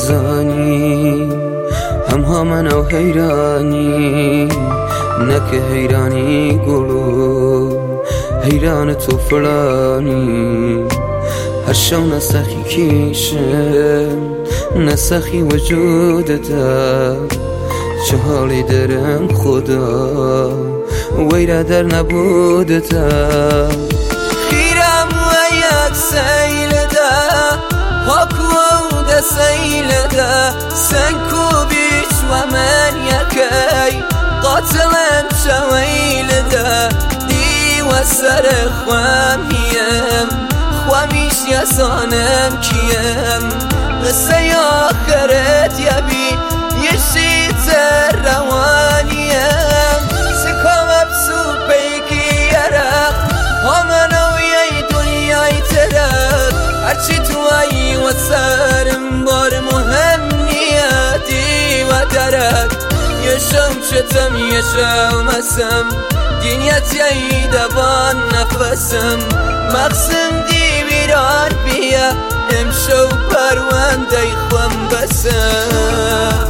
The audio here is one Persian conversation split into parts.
زانی همها منو حیرانی نکه حیرانی گلو حیران تو فلانی هر شو نسخی کیشم نسخی وجودتا چه حالی درم خدا ویرا در نبودتا خیرم و یک سیل دا حکو دا سیل دا سنکو بیش و من یکی قاتلم شویل دا دی و سر خواهیم خوامیش یسانم کیم قصه آخرت یبی یشی تر روانیم سکام ابسو پیکی یرق همانو یی دنیای ترق هرچی توایی و سرم بار مهم نیتی و درک یشم شتم یشم اسم دینیت یی دبان نفسم مقسم دی ویران بیا امشو پرونده خوام بسم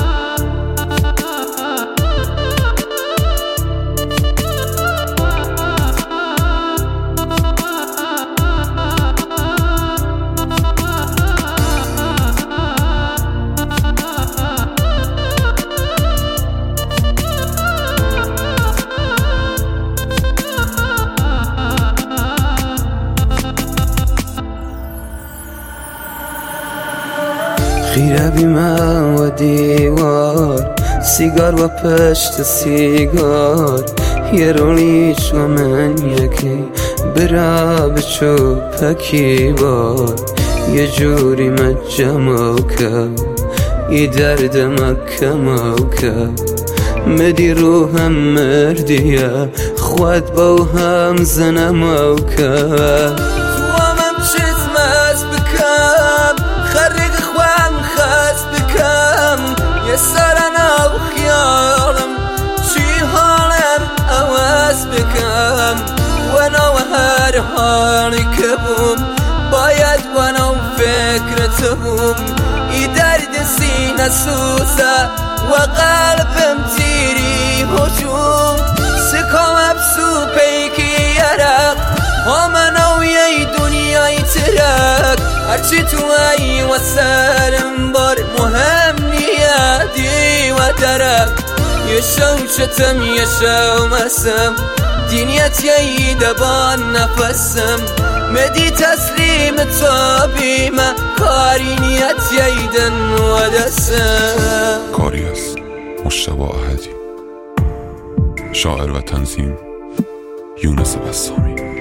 خیره بی من و دیوار سیگار و پشت سیگار یه رولیش و من یکی برا بچو پکی بار یه جوری مجمع کرد یه درد مکمع کرد مدی روحم مردیه خود با هم زنم کرد توامم چیز مز بکم خرق خوام خست بکم یه سرنا و خیالم چی حالم عوض بکم ونو هر حالی که بوم باید ونو فکرت بوم ای درد سینه سوزه و قلبم تیری هجوم سکام ابسو پیکی یرق همانو یی دنیای ترک هرچی توایی و سرم بار مهم نیادی و درک یشم شتم یشم اسم دینیت یی دبان نفسم مدی تسلیم تو بیمه کاری نیت ییدن و دستم. کاری است مجتبی احدی، شاعر و تنظیم یونس بسامی.